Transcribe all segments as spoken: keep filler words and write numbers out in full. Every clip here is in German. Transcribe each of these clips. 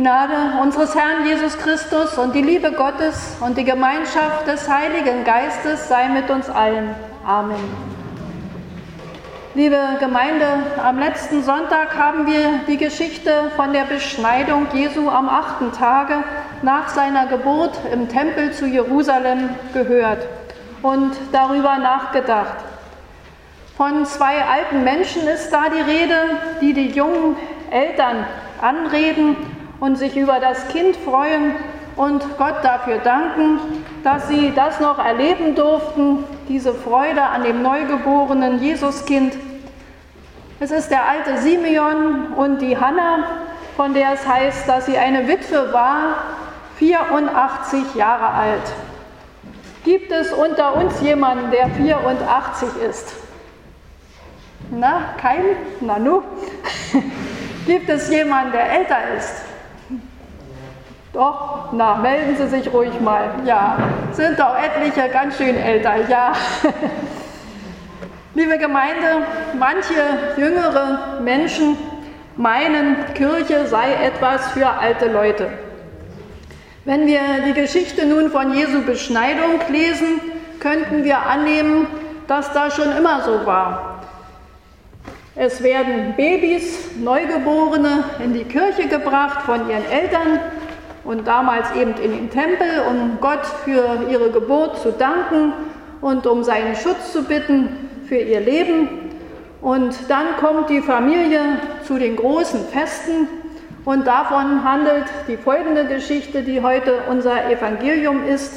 Gnade unseres Herrn Jesus Christus und die Liebe Gottes und die Gemeinschaft des Heiligen Geistes sei mit uns allen. Amen. Liebe Gemeinde, am letzten Sonntag haben wir die Geschichte von der Beschneidung Jesu am achten Tage nach seiner Geburt im Tempel zu Jerusalem gehört und darüber nachgedacht. Von zwei alten Menschen ist da die Rede, die die jungen Eltern anreden und sich über das Kind freuen und Gott dafür danken, dass sie das noch erleben durften, diese Freude an dem neugeborenen Jesuskind. Es ist der alte Simeon und die Hanna, von der es heißt, dass sie eine Witwe war, vierundachtzig Jahre alt. Gibt es unter uns jemanden, der vierundachtzig ist? Na, kein? Na nu? Gibt es jemanden, der älter ist? Doch, na, melden Sie sich ruhig mal. Ja, sind doch etliche ganz schön älter, ja. Liebe Gemeinde, manche jüngere Menschen meinen, Kirche sei etwas für alte Leute. Wenn wir die Geschichte nun von Jesu Beschneidung lesen, könnten wir annehmen, dass das schon immer so war. Es werden Babys, Neugeborene in die Kirche gebracht von ihren Eltern und damals eben in den Tempel, um Gott für ihre Geburt zu danken und um seinen Schutz zu bitten für ihr Leben. Und dann kommt die Familie zu den großen Festen und davon handelt die folgende Geschichte, die heute unser Evangelium ist.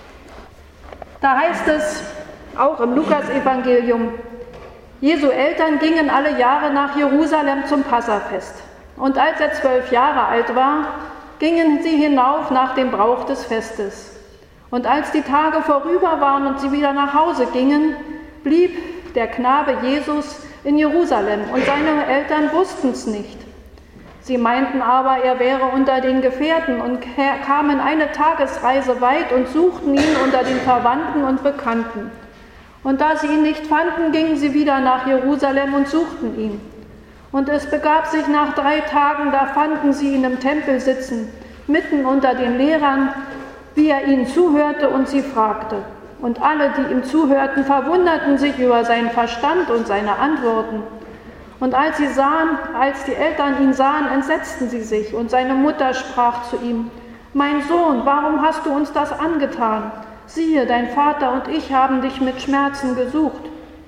Da heißt es, auch im Lukas-Evangelium, Jesu Eltern gingen alle Jahre nach Jerusalem zum Passafest. Und als er zwölf Jahre alt war, gingen sie hinauf nach dem Brauch des Festes. Und als die Tage vorüber waren und sie wieder nach Hause gingen, blieb der Knabe Jesus in Jerusalem und seine Eltern wussten es nicht. Sie meinten aber, er wäre unter den Gefährten und kamen eine Tagesreise weit und suchten ihn unter den Verwandten und Bekannten. Und da sie ihn nicht fanden, gingen sie wieder nach Jerusalem und suchten ihn. Und es begab sich nach drei Tagen, da fanden sie ihn im Tempel sitzen, mitten unter den Lehrern, wie er ihnen zuhörte und sie fragte. Und alle, die ihm zuhörten, verwunderten sich über seinen Verstand und seine Antworten. Und als sie sahen, als die Eltern ihn sahen, entsetzten sie sich. Und seine Mutter sprach zu ihm: Mein Sohn, warum hast du uns das angetan? Siehe, dein Vater und ich haben dich mit Schmerzen gesucht.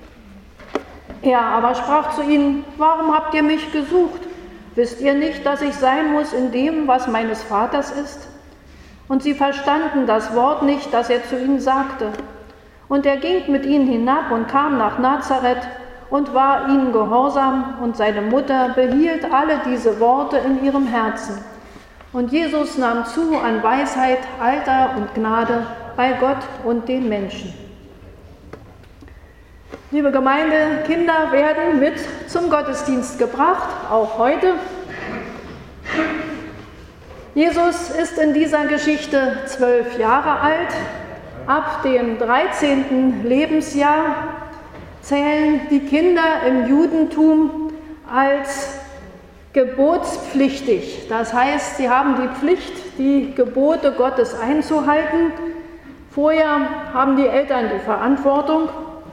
Er aber sprach zu ihnen: Warum habt ihr mich gesucht? Wisst ihr nicht, dass ich sein muss in dem, was meines Vaters ist? Und sie verstanden das Wort nicht, das er zu ihnen sagte. Und er ging mit ihnen hinab und kam nach Nazareth und war ihnen gehorsam, und seine Mutter behielt alle diese Worte in ihrem Herzen. Und Jesus nahm zu an Weisheit, Alter und Gnade bei Gott und den Menschen. Liebe Gemeinde, Kinder werden mit zum Gottesdienst gebracht, auch heute. Jesus ist in dieser Geschichte zwölf Jahre alt. Ab dem dreizehnten Lebensjahr zählen die Kinder im Judentum als gebotspflichtig. Das heißt, sie haben die Pflicht, die Gebote Gottes einzuhalten. Vorher haben die Eltern die Verantwortung.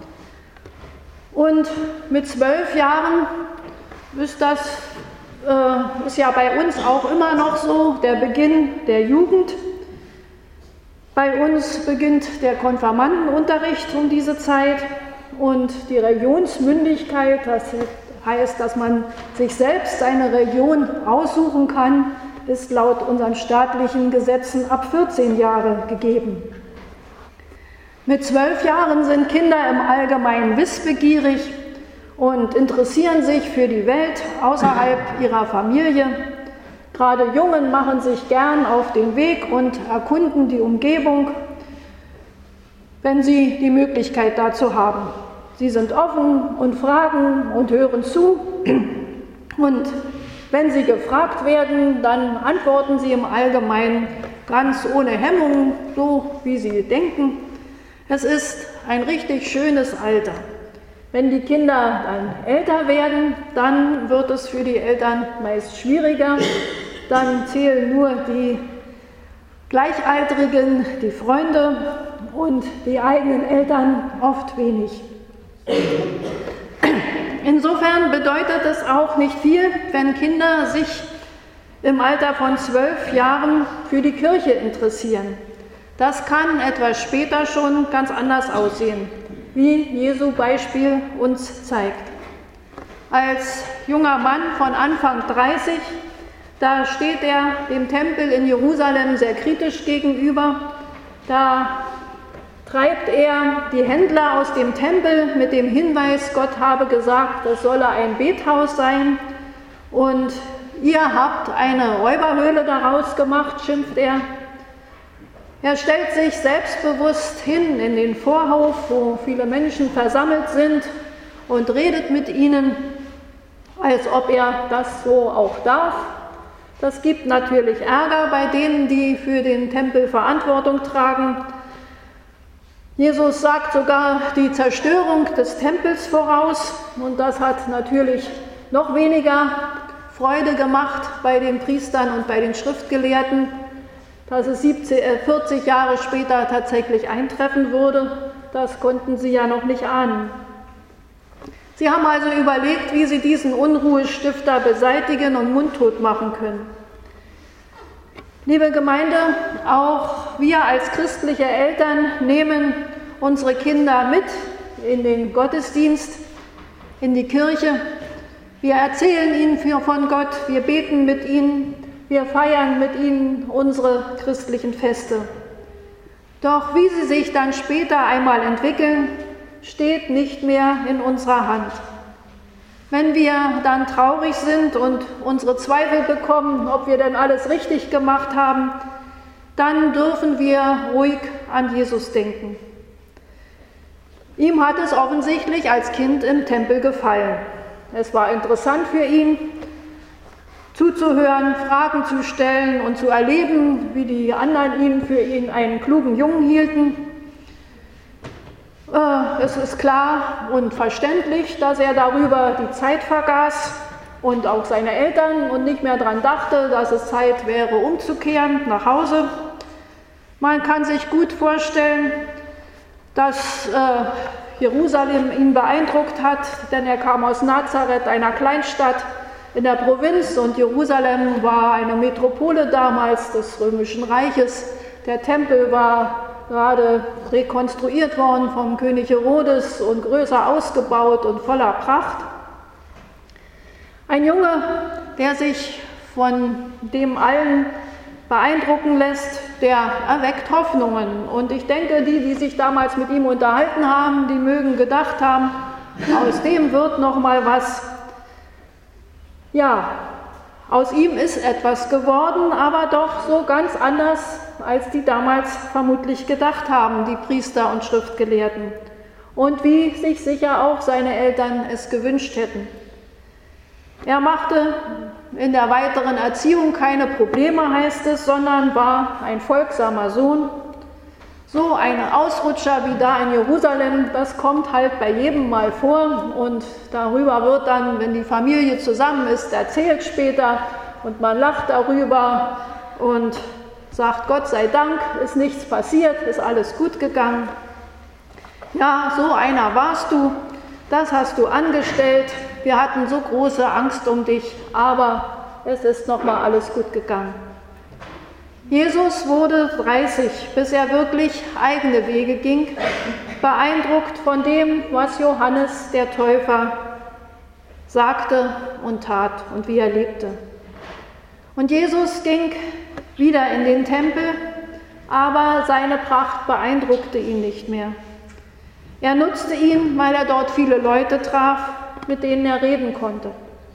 Und mit zwölf Jahren ist das äh, ist ja bei uns auch immer noch so der Beginn der Jugend. Bei uns beginnt der Konfirmandenunterricht um diese Zeit und die Religionsmündigkeit, das heißt, dass man sich selbst seine Religion aussuchen kann, ist laut unseren staatlichen Gesetzen ab vierzehn Jahre gegeben. Mit zwölf Jahren sind Kinder im Allgemeinen wissbegierig und interessieren sich für die Welt außerhalb ihrer Familie. Gerade Jungen machen sich gern auf den Weg und erkunden die Umgebung, wenn sie die Möglichkeit dazu haben. Sie sind offen und fragen und hören zu. Und wenn sie gefragt werden, dann antworten sie im Allgemeinen ganz ohne Hemmungen, so wie sie denken. Es ist ein richtig schönes Alter. Wenn die Kinder dann älter werden, dann wird es für die Eltern meist schwieriger, dann zählen nur die Gleichaltrigen, die Freunde und die eigenen Eltern oft wenig. Insofern bedeutet es auch nicht viel, wenn Kinder sich im Alter von zwölf Jahren für die Kirche interessieren. Das kann etwas später schon ganz anders aussehen, wie Jesu Beispiel uns zeigt. Als junger Mann von Anfang dreißig, da steht er dem Tempel in Jerusalem sehr kritisch gegenüber. Da treibt er die Händler aus dem Tempel mit dem Hinweis, Gott habe gesagt, es solle ein Bethaus sein. Und ihr habt eine Räuberhöhle daraus gemacht, schimpft er. Er stellt sich selbstbewusst hin in den Vorhof, wo viele Menschen versammelt sind, und redet mit ihnen, als ob er das so auch darf. Das gibt natürlich Ärger bei denen, die für den Tempel Verantwortung tragen. Jesus sagt sogar die Zerstörung des Tempels voraus, und das hat natürlich noch weniger Freude gemacht bei den Priestern und bei den Schriftgelehrten, dass es vierzig Jahre später tatsächlich eintreffen würde. Das konnten sie ja noch nicht ahnen. Sie haben also überlegt, wie sie diesen Unruhestifter beseitigen und mundtot machen können. Liebe Gemeinde, auch wir als christliche Eltern nehmen unsere Kinder mit in den Gottesdienst, in die Kirche. Wir erzählen ihnen von Gott, wir beten mit ihnen, wir feiern mit ihnen unsere christlichen Feste. Doch wie sie sich dann später einmal entwickeln, steht nicht mehr in unserer Hand. Wenn wir dann traurig sind und unsere Zweifel bekommen, ob wir denn alles richtig gemacht haben, dann dürfen wir ruhig an Jesus denken. Ihm hat es offensichtlich als Kind im Tempel gefallen. Es war interessant für ihn, zuzuhören, Fragen zu stellen und zu erleben, wie die anderen ihn für ihn einen klugen Jungen hielten. Es ist klar und verständlich, dass er darüber die Zeit vergaß und auch seine Eltern und nicht mehr daran dachte, dass es Zeit wäre, umzukehren nach Hause. Man kann sich gut vorstellen, dass äh, Jerusalem ihn beeindruckt hat, denn er kam aus Nazareth, einer Kleinstadt in der Provinz, und Jerusalem war eine Metropole damals des Römischen Reiches. Der Tempel war gerade rekonstruiert worden vom König Herodes und größer ausgebaut und voller Pracht. Ein Junge, der sich von dem allen beeindrucken lässt, der erweckt Hoffnungen. Und ich denke, die, die sich damals mit ihm unterhalten haben, die mögen gedacht haben, aus dem wird noch mal was. Ja, aus ihm ist etwas geworden, aber doch so ganz anders, als die damals vermutlich gedacht haben, die Priester und Schriftgelehrten. Und wie sich sicher auch seine Eltern es gewünscht hätten. Er machte in der weiteren Erziehung keine Probleme, heißt es, sondern war ein folgsamer Sohn. So ein Ausrutscher wie da in Jerusalem, das kommt halt bei jedem mal vor, und darüber wird dann, wenn die Familie zusammen ist, erzählt später, und man lacht darüber und sagt, Gott sei Dank, ist nichts passiert, ist alles gut gegangen. Ja, so einer warst du, das hast du angestellt, wir hatten so große Angst um dich, aber es ist nochmal alles gut gegangen. Jesus wurde dreißig, bis er wirklich eigene Wege ging, beeindruckt von dem, was Johannes der Täufer sagte und tat und wie er lebte. Und Jesus ging wieder in den Tempel, aber seine Pracht beeindruckte ihn nicht mehr. Er nutzte ihn, weil er dort viele Leute traf, mit denen er reden konnte.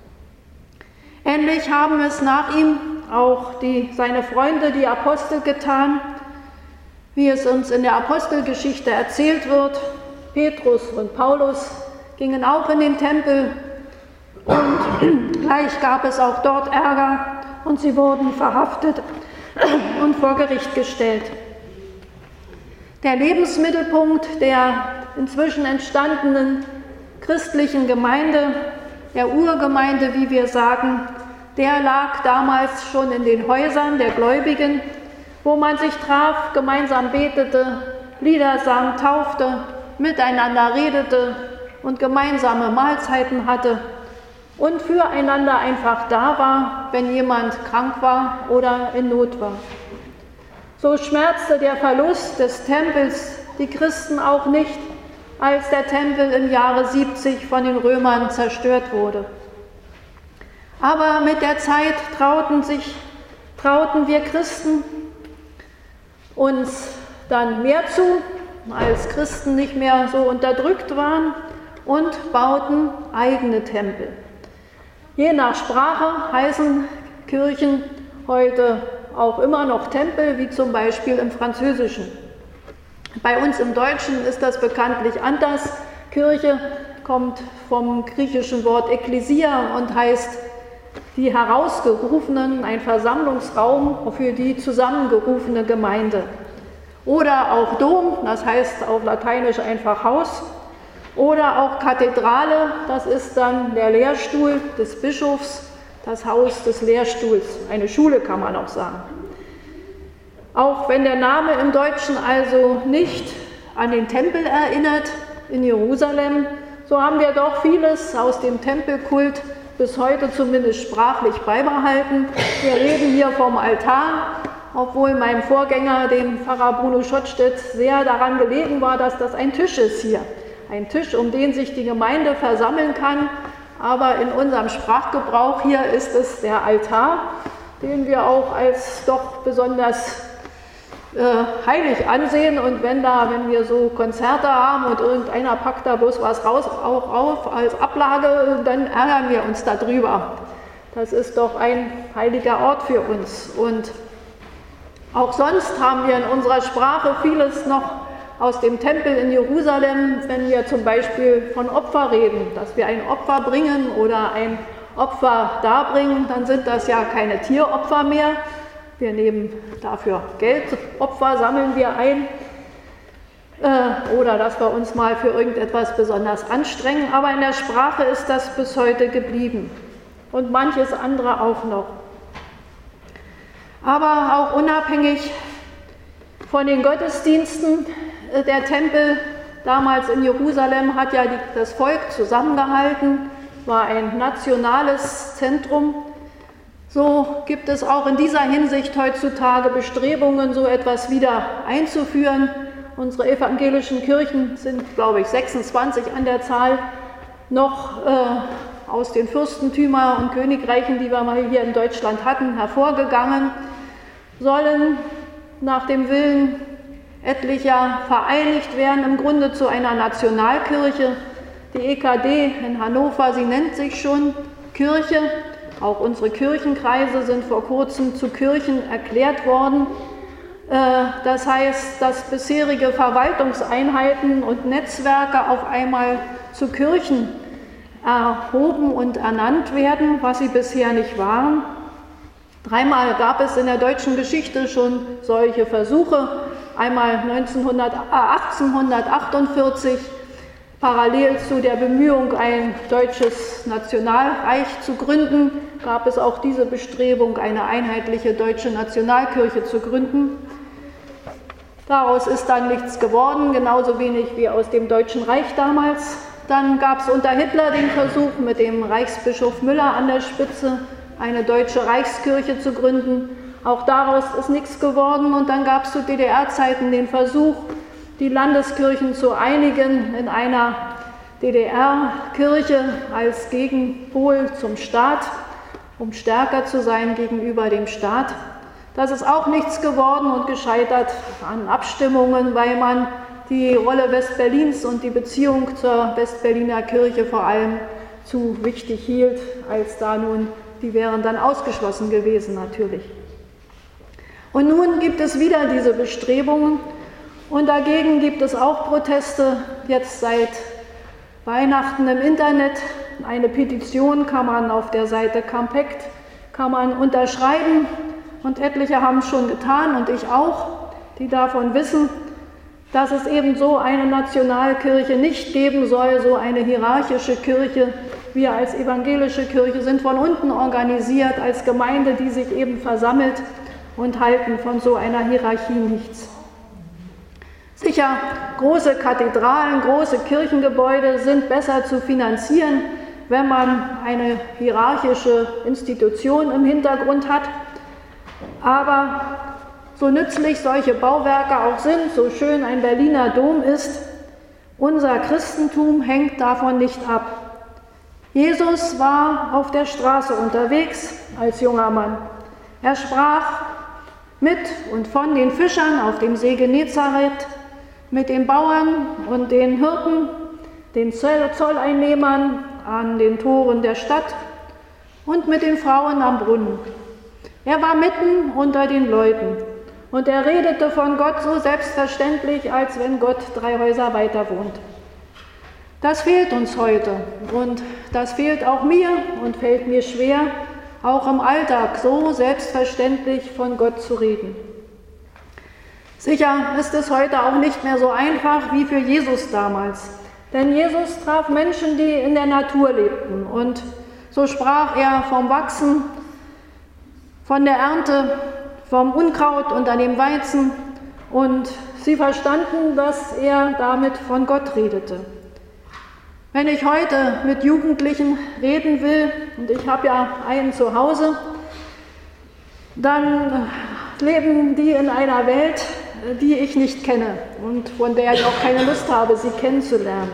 Ähnlich haben es nach ihm auch die, seine Freunde, die Apostel, getan, wie es uns in der Apostelgeschichte erzählt wird. Petrus und Paulus gingen auch in den Tempel, und gleich gab es auch dort Ärger, und sie wurden verhaftet und vor Gericht gestellt. Der Lebensmittelpunkt der inzwischen entstandenen christlichen Gemeinde, der Urgemeinde, wie wir sagen, der lag damals schon in den Häusern der Gläubigen, wo man sich traf, gemeinsam betete, Lieder sang, taufte, miteinander redete und gemeinsame Mahlzeiten hatte und füreinander einfach da war, wenn jemand krank war oder in Not war. So schmerzte der Verlust des Tempels die Christen auch nicht, als der Tempel im Jahre siebzig von den Römern zerstört wurde. Aber mit der Zeit trauten, sich, trauten wir Christen uns dann mehr zu, als Christen nicht mehr so unterdrückt waren, und bauten eigene Tempel. Je nach Sprache heißen Kirchen heute auch immer noch Tempel, wie zum Beispiel im Französischen. Bei uns im Deutschen ist das bekanntlich anders. Kirche kommt vom griechischen Wort Ekklesia und heißt die Herausgerufenen, ein Versammlungsraum für die zusammengerufene Gemeinde. Oder auch Dom, das heißt auf Lateinisch einfach Haus. Oder auch Kathedrale, das ist dann der Lehrstuhl des Bischofs, das Haus des Lehrstuhls, eine Schule kann man auch sagen. Auch wenn der Name im Deutschen also nicht an den Tempel erinnert in Jerusalem, so haben wir doch vieles aus dem Tempelkult bis heute zumindest sprachlich beibehalten. Wir reden hier vom Altar, obwohl meinem Vorgänger, dem Pfarrer Bruno Schottstedt, sehr daran gelegen war, dass das ein Tisch ist hier. Ein Tisch, um den sich die Gemeinde versammeln kann. Aber in unserem Sprachgebrauch hier ist es der Altar, den wir auch als doch besonders äh, heilig ansehen. Und wenn, da, wenn wir so Konzerte haben und irgendeiner packt da bloß was raus, auch auf als Ablage, dann ärgern wir uns darüber. Das ist doch ein heiliger Ort für uns. Und auch sonst haben wir in unserer Sprache vieles noch aus dem Tempel in Jerusalem, wenn wir zum Beispiel von Opfer reden, dass wir ein Opfer bringen oder ein Opfer darbringen, dann sind das ja keine Tieropfer mehr. Wir nehmen dafür Geldopfer, sammeln wir ein. Äh, oder dass wir uns mal für irgendetwas besonders anstrengen. Aber in der Sprache ist das bis heute geblieben. Und manches andere auch noch. Aber auch unabhängig von den Gottesdiensten, der Tempel damals in Jerusalem hat ja die, das Volk zusammengehalten, war ein nationales Zentrum. So gibt es auch in dieser Hinsicht heutzutage Bestrebungen, so etwas wieder einzuführen. Unsere evangelischen Kirchen sind, glaube ich, sechsundzwanzig an der Zahl, noch äh, aus den Fürstentümern und Königreichen, die wir mal hier in Deutschland hatten, hervorgegangen, sollen nach dem Willen etlicher vereinigt werden, im Grunde zu einer Nationalkirche. Die E K D in Hannover, sie nennt sich schon Kirche. Auch unsere Kirchenkreise sind vor kurzem zu Kirchen erklärt worden. Das heißt, dass bisherige Verwaltungseinheiten und Netzwerke auf einmal zu Kirchen erhoben und ernannt werden, was sie bisher nicht waren. Dreimal gab es in der deutschen Geschichte schon solche Versuche. Einmal achtzehnhundertachtundvierzig, parallel zu der Bemühung, ein deutsches Nationalreich zu gründen, gab es auch diese Bestrebung, eine einheitliche deutsche Nationalkirche zu gründen. Daraus ist dann nichts geworden, genauso wenig wie aus dem Deutschen Reich damals. Dann gab es unter Hitler den Versuch, mit dem Reichsbischof Müller an der Spitze eine deutsche Reichskirche zu gründen. Auch daraus ist nichts geworden. Und dann gab es zu D D R-Zeiten den Versuch, die Landeskirchen zu einigen in einer D D R-Kirche als Gegenpol zum Staat, um stärker zu sein gegenüber dem Staat. Das ist auch nichts geworden und gescheitert an Abstimmungen, weil man die Rolle Westberlins und die Beziehung zur Westberliner Kirche vor allem zu wichtig hielt, als da nun, die wären dann ausgeschlossen gewesen natürlich. Und nun gibt es wieder diese Bestrebungen und dagegen gibt es auch Proteste, jetzt seit Weihnachten im Internet. Eine Petition kann man auf der Seite Campect kann man unterschreiben und etliche haben es schon getan und ich auch, die davon wissen, dass es eben so eine Nationalkirche nicht geben soll, so eine hierarchische Kirche, wir als evangelische Kirche sind von unten organisiert, als Gemeinde, die sich eben versammelt, und halten von so einer Hierarchie nichts. Sicher, große Kathedralen, große Kirchengebäude sind besser zu finanzieren, wenn man eine hierarchische Institution im Hintergrund hat. Aber so nützlich solche Bauwerke auch sind, so schön ein Berliner Dom ist, unser Christentum hängt davon nicht ab. Jesus war auf der Straße unterwegs als junger Mann. Er sprach mit und von den Fischern auf dem See Genezareth, mit den Bauern und den Hirten, den Zolleinnehmern an den Toren der Stadt und mit den Frauen am Brunnen. Er war mitten unter den Leuten und er redete von Gott so selbstverständlich, als wenn Gott drei Häuser weiter wohnt. Das fehlt uns heute und das fehlt auch mir und fällt mir schwer, auch im Alltag so selbstverständlich von Gott zu reden. Sicher ist es heute auch nicht mehr so einfach wie für Jesus damals, denn Jesus traf Menschen, die in der Natur lebten, und so sprach er vom Wachsen, von der Ernte, vom Unkraut unter dem Weizen, und sie verstanden, dass er damit von Gott redete. Wenn ich heute mit Jugendlichen reden will, und ich habe ja einen zu Hause, dann leben die in einer Welt, die ich nicht kenne und von der ich auch keine Lust habe, sie kennenzulernen.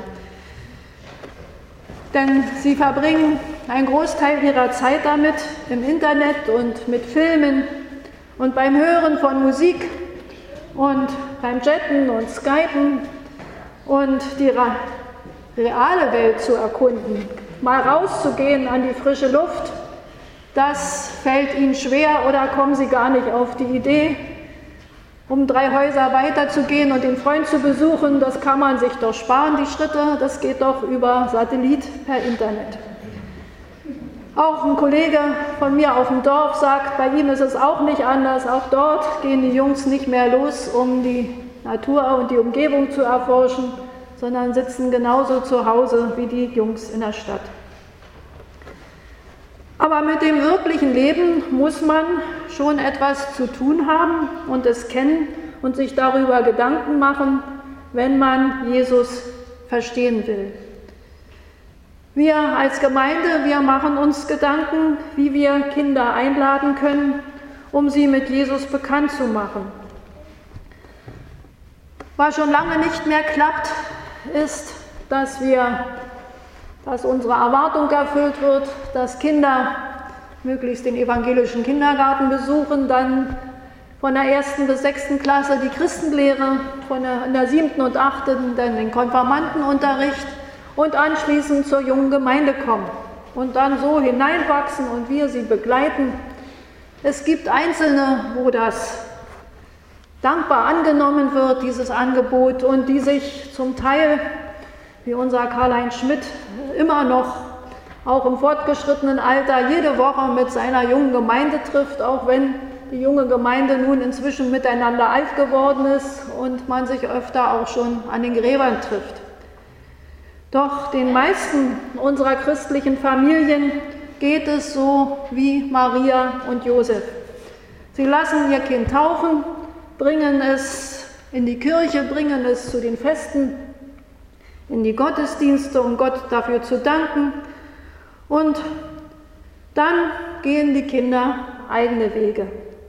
Denn sie verbringen einen Großteil ihrer Zeit damit, im Internet und mit Filmen und beim Hören von Musik und beim Chatten und Skypen und die reale Welt zu erkunden, mal rauszugehen an die frische Luft. Das fällt ihnen schwer oder kommen sie gar nicht auf die Idee, um drei Häuser weiterzugehen und den Freund zu besuchen. Das kann man sich doch sparen, die Schritte. Das geht doch über Satellit per Internet. Auch ein Kollege von mir auf dem Dorf sagt, bei ihm ist es auch nicht anders. Auch dort gehen die Jungs nicht mehr los, um die Natur und die Umgebung zu erforschen, sondern sitzen genauso zu Hause wie die Jungs in der Stadt. Aber mit dem wirklichen Leben muss man schon etwas zu tun haben und es kennen und sich darüber Gedanken machen, wenn man Jesus verstehen will. Wir als Gemeinde, wir machen uns Gedanken, wie wir Kinder einladen können, um sie mit Jesus bekannt zu machen. Was schon lange nicht mehr klappt, ist, dass wir dass unsere Erwartung erfüllt wird, dass Kinder möglichst den evangelischen Kindergarten besuchen, dann von der ersten bis sechsten Klasse die Christenlehre, von der, in der siebten und achten dann den Konfirmandenunterricht und anschließend zur jungen Gemeinde kommen und dann so hineinwachsen und wir sie begleiten. Es gibt Einzelne, wo das dankbar angenommen wird, dieses Angebot, und die sich zum Teil, wie unser Karl-Heinz Schmidt, immer noch, auch im fortgeschrittenen Alter, jede Woche mit seiner jungen Gemeinde trifft, auch wenn die junge Gemeinde nun inzwischen miteinander alt geworden ist und man sich öfter auch schon an den Gräbern trifft. Doch den meisten unserer christlichen Familien geht es so wie Maria und Josef. Sie lassen ihr Kind taufen, bringen es in die Kirche, bringen es zu den Festen, in die Gottesdienste, um Gott dafür zu danken. Und dann gehen die Kinder eigene Wege.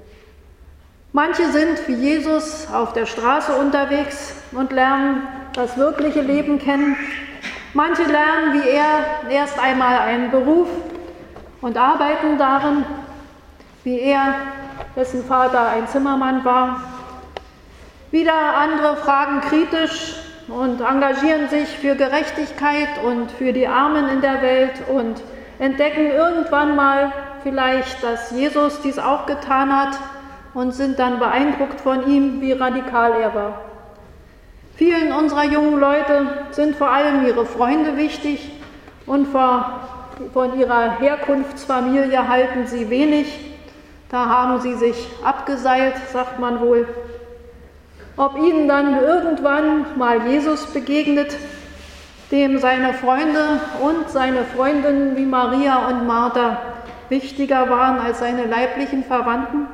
Manche sind wie Jesus auf der Straße unterwegs und lernen das wirkliche Leben kennen. Manche lernen wie er erst einmal einen Beruf und arbeiten darin, wie er, dessen Vater ein Zimmermann war. Wieder andere fragen kritisch und engagieren sich für Gerechtigkeit und für die Armen in der Welt und entdecken irgendwann mal vielleicht, dass Jesus dies auch getan hat und sind dann beeindruckt von ihm, wie radikal er war. Vielen unserer jungen Leute sind vor allem ihre Freunde wichtig und von ihrer Herkunftsfamilie halten sie wenig. Da haben sie sich abgeseilt, sagt man wohl. Ob ihnen dann irgendwann mal Jesus begegnet, dem seine Freunde und seine Freundinnen wie Maria und Martha wichtiger waren als seine leiblichen Verwandten?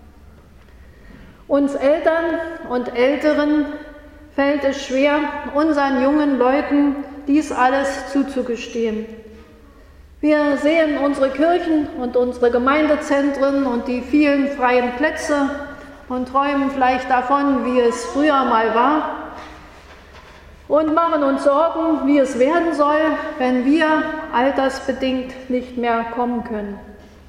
Uns Eltern und Älteren fällt es schwer, unseren jungen Leuten dies alles zuzugestehen. Wir sehen unsere Kirchen und unsere Gemeindezentren und die vielen freien Plätze und träumen vielleicht davon, wie es früher mal war, und machen uns Sorgen, wie es werden soll, wenn wir altersbedingt nicht mehr kommen können.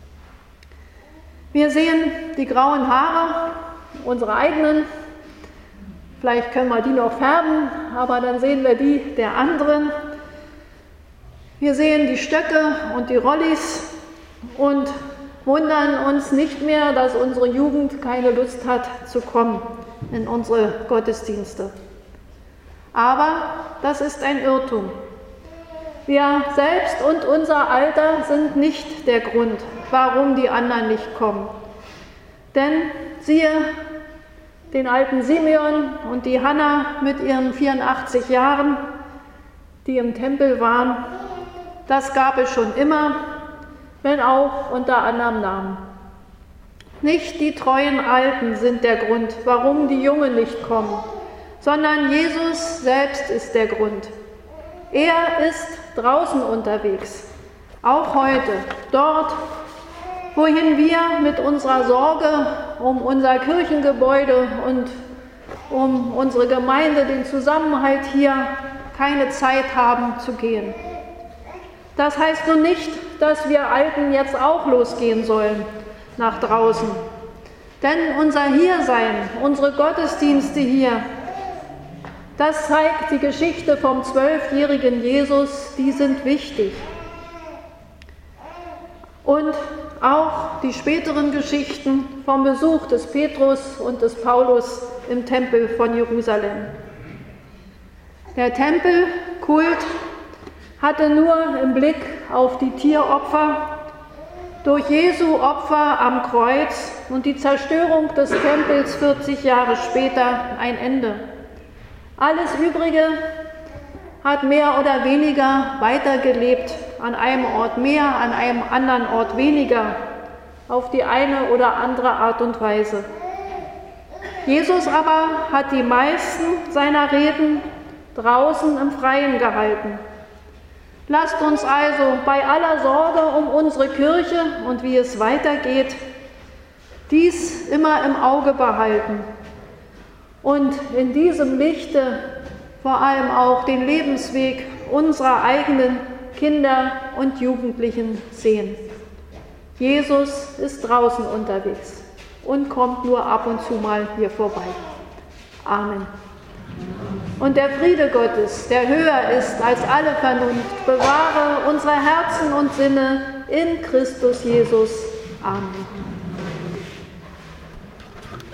Wir sehen die grauen Haare, unsere eigenen, vielleicht können wir die noch färben, aber dann sehen wir die der anderen. Wir sehen die Stöcke und die Rollis und wundern uns nicht mehr, dass unsere Jugend keine Lust hat zu kommen in unsere Gottesdienste. Aber das ist ein Irrtum. Wir selbst und unser Alter sind nicht der Grund, warum die anderen nicht kommen. Denn siehe den alten Simeon und die Hanna mit ihren vierundachtzig Jahren, die im Tempel waren, das gab es schon immer, wenn auch unter anderem Namen. Nicht die treuen Alten sind der Grund, warum die Jungen nicht kommen, sondern Jesus selbst ist der Grund. Er ist draußen unterwegs, auch heute, dort, wohin wir mit unserer Sorge um unser Kirchengebäude und um unsere Gemeinde, den Zusammenhalt hier, keine Zeit haben zu gehen. Das heißt nun nicht, dass wir Alten jetzt auch losgehen sollen nach draußen. Denn unser Hiersein, unsere Gottesdienste hier, das zeigt die Geschichte vom zwölfjährigen Jesus, die sind wichtig. Und auch die späteren Geschichten vom Besuch des Petrus und des Paulus im Tempel von Jerusalem. Der Tempelkult hatte nur im Blick auf die Tieropfer, durch Jesu Opfer am Kreuz und die Zerstörung des Tempels vierzig Jahre später ein Ende. Alles Übrige hat mehr oder weniger weitergelebt, an einem Ort mehr, an einem anderen Ort weniger, auf die eine oder andere Art und Weise. Jesus aber hat die meisten seiner Reden draußen im Freien gehalten. Lasst uns also bei aller Sorge um unsere Kirche und wie es weitergeht, dies immer im Auge behalten und in diesem Lichte vor allem auch den Lebensweg unserer eigenen Kinder und Jugendlichen sehen. Jesus ist draußen unterwegs und kommt nur ab und zu mal hier vorbei. Amen. Und der Friede Gottes, der höher ist als alle Vernunft, bewahre unsere Herzen und Sinne in Christus Jesus. Amen.